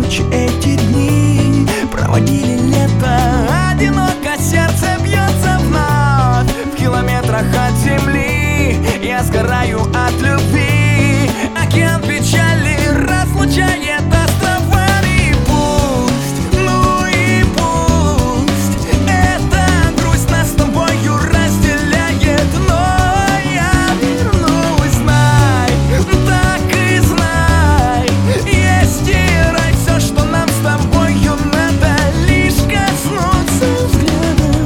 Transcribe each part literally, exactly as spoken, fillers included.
ночи, эти дни проводили лето. Одиноко сердце бьется вновь, в километрах от земли я сгораю от любви. Океан печали разлучает островами. Пусть, ну и пусть эта грусть нас с тобою разделяет, но я вернусь, знай, так и знай. Есть и рай, все, что нам с тобою надо, лишь коснуться взглядом.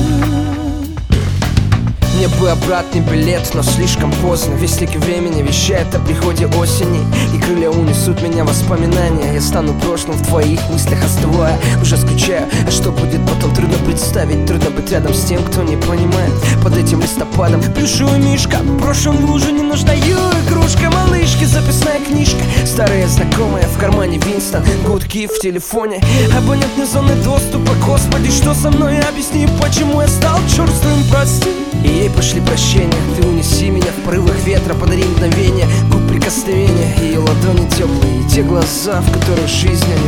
Мне бы обратный билет, но слишком поздно. Вестники времени вещают о приходе осени, и крылья унесут меня воспоминания. Я стану прошлым в твоих мыслях, остывая. Уже скучаю, а что будет потом, трудно представить. Трудно быть рядом с тем, кто не понимает. Под этим листопадом плюшевый мишка, брошен в лужу ненужную игрушка. Малышки, записная книжка, старые знакомые, в кармане Винстон, гудки в телефоне, абонентной зоны доступа. Господи, что со мной? Объясни, почему я стал черствым, прости. И ей пошли прощения. Ты унеси меня в порывах ветра, подари мгновение губ прикосновения, ее ладони теплые, и те глаза, в которых жизнь